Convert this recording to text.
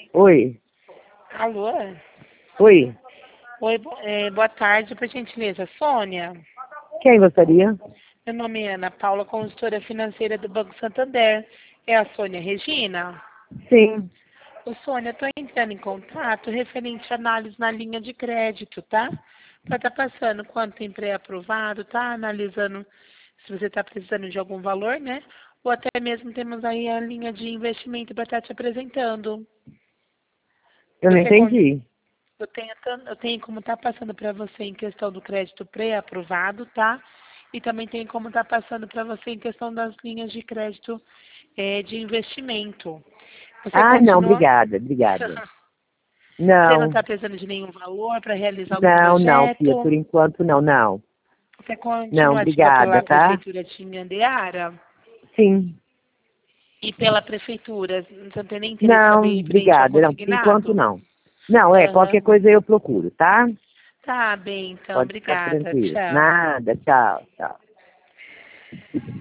Oi, Alô? oi. Oi, boa tarde, por gentileza. Sônia, Quem gostaria? meu nome é Ana Paula, consultora financeira do Banco Santander. É a Sônia Regina? Sim. Ô, Sônia, estou entrando em contato referente à análise na linha de crédito, tá? Para estar passando quanto tem pré-aprovado, tá? Analisando se você está precisando de algum valor, né? Ou até mesmo temos aí a linha de investimento para estar te apresentando. Eu não Você entendi. Eu tenho como estar passando para você em questão do crédito pré-aprovado, tá? E também tem como estar passando para você em questão das linhas de crédito de investimento. Você Ah, não, continua? obrigada, obrigada. Você não Não, está precisando de nenhum valor para realizar algum não, Pia, por projeto? enquanto não. Você Não, continua ativa obrigada, pela tá? Prefeitura de Inhandeara Sim. e pela Prefeitura? Você não tem nem interesse Não, também em preencher o obrigada. Não, por enquanto consignado? não. Não, qualquer Aham. coisa eu procuro, tá? Tá bem, então. Pode ficar Obrigada. tranquilo. Tchau. Nada, tchau, tchau.